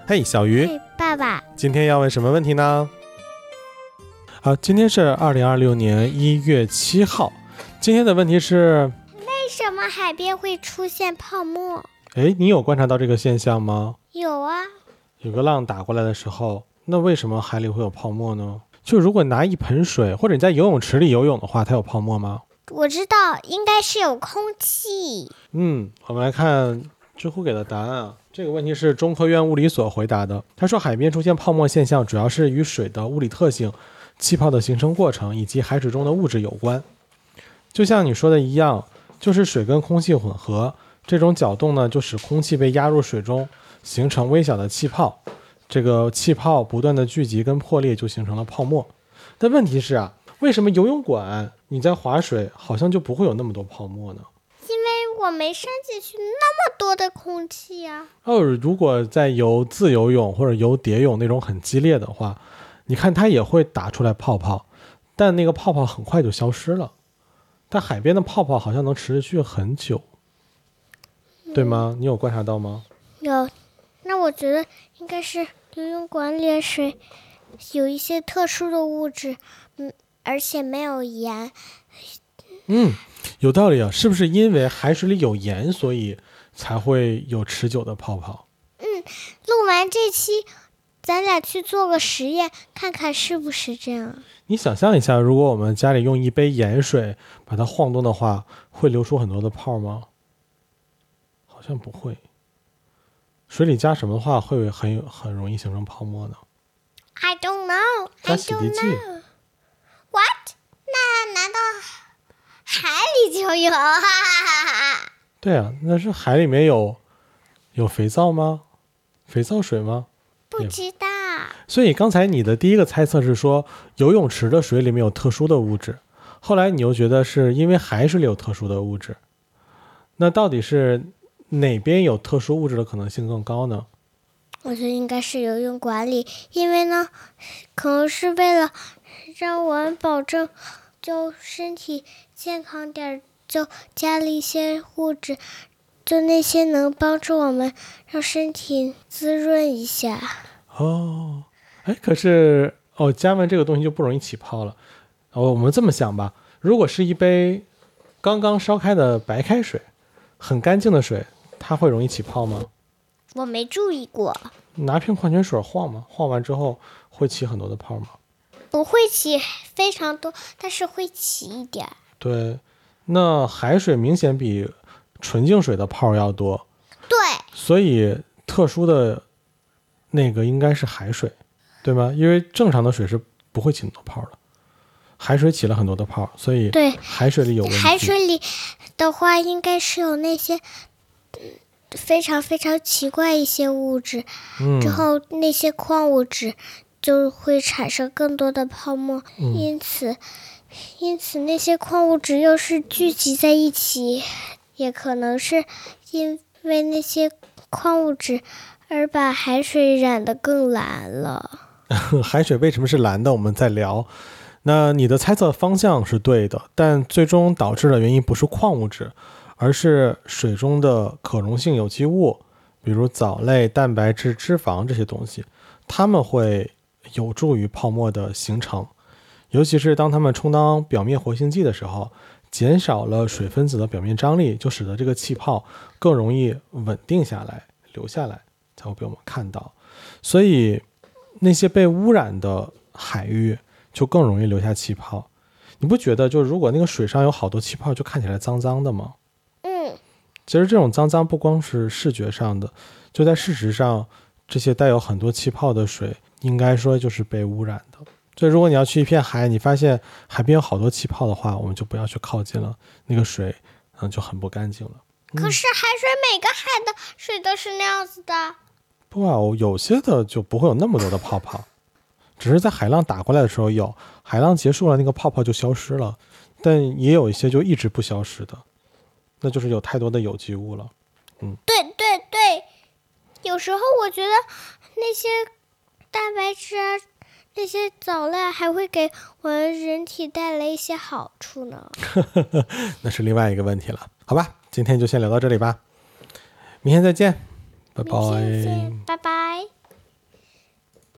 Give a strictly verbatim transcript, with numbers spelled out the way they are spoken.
嘿，小鱼， 嘿，爸爸， 今天要问什么问题呢？好，今天是二零二六年一月七号。今天的问题是， 为什么海边会出现泡沫？ 哎，你有观察到这个现象吗？ 有啊， 有个浪打过来的时候，那为什么海里会有泡沫呢？就如果拿一盆水，或者你在游泳池里游泳的话，它有泡沫吗？ 我知道，应该是有空气。 嗯，我们来看知乎给的答案啊。这个问题是中科院物理所回答的。他说，海边出现泡沫现象主要是与水的物理特性、气泡的形成过程以及海水中的物质有关。就像你说的一样，就是水跟空气混合，这种搅动呢，就使空气被压入水中，形成微小的气泡。这个气泡不断的聚集跟破裂，就形成了泡沫。但问题是啊，为什么游泳馆你在划水好像就不会有那么多泡沫呢？ 因为我没伸进去那么多的空气啊。 哦，如果在游自由泳或者游蝶泳那种很激烈的话，你看它也会打出来泡泡，但那个泡泡很快就消失了。但海边的泡泡好像能持续很久，对吗？你有观察到吗？ 有，那我觉得应该是游泳馆里的水有一些特殊的物质，嗯，而且没有盐。 嗯，有道理啊，是不是因为海水里有盐，所以才会有持久的泡泡？ 嗯，录完这期，咱俩去做个实验，看看是不是这样。 你想象一下，如果我们家里用一杯盐水把它晃动的话，会流出很多的泡吗？好像不会。水里加什么的话会很很容易形成泡沫呢？ I don't know. 加洗涤剂。 What? 那难道海里就有？哈哈哈！ 对啊，那是海里面有有肥皂吗？肥皂水吗？ 不知道。 所以刚才你的第一个猜测是说游泳池的水里面有特殊的物质，后来你又觉得是因为海水里有特殊的物质，那到底是哪边有特殊物质的可能性更高呢？ 我觉得应该是游泳馆里，因为呢，可能是为了让我们保证就身体健康点，就加了一些物质，就那些能帮助我们让身体滋润一下。 哦，哎，可是哦，加完这个东西就不容易起泡了。哦，我们这么想吧，如果是一杯刚刚烧开的白开水，很干净的水，它会容易起泡吗？ 我没注意过。 拿瓶矿泉水晃嘛，晃完之后会起很多的泡吗？ 不会起非常多，但是会起一点。 对，那海水明显比纯净水的泡要多。 对， 所以特殊的那个应该是海水，对吗？因为正常的水是不会起很多泡的，海水起了很多的泡，所以对海水里有问题。 海水里的话，应该是有那些非常非常奇怪一些物质， 嗯， 之后那些矿物质就会产生更多的泡沫， 嗯、 因此，因此那些矿物质又是聚集在一起，也可能是因为那些矿物质而把海水染得更蓝了。 海水为什么是蓝的？我们再聊。那你的猜测方向是对的，但最终导致的原因不是矿物质，而是水中的可溶性有机物，比如藻类、蛋白质、脂肪这些东西，它们会有助于泡沫的形成，尤其是当它们充当表面活性剂的时候，减少了水分子的表面张力，就使得这个气泡更容易稳定下来，留下来，才会被我们看到。所以那些被污染的海域就更容易留下气泡。你不觉得就如果那个水上有好多气泡就看起来脏脏的吗？ 嗯， 其实这种脏脏不光是视觉上的，就在事实上这些带有很多气泡的水应该说就是被污染的。所以如果你要去一片海，你发现海边有好多气泡的话，我们就不要去靠近了，那个水嗯就很不干净了。 可是海水每个海的水都是那样子的。 不啊，有些的就不会有那么多的泡泡，只是在海浪打过来的时候有，海浪结束了那个泡泡就消失了，但也有一些就一直不消失的，那就是有太多的有机物了。嗯， 对对对，有时候我觉得那些蛋白质啊，那些藻类还会给我们人体带来一些好处呢。 那是另外一个问题了。好吧，今天就先聊到这里吧，明天再见，拜拜。 明天见，拜拜。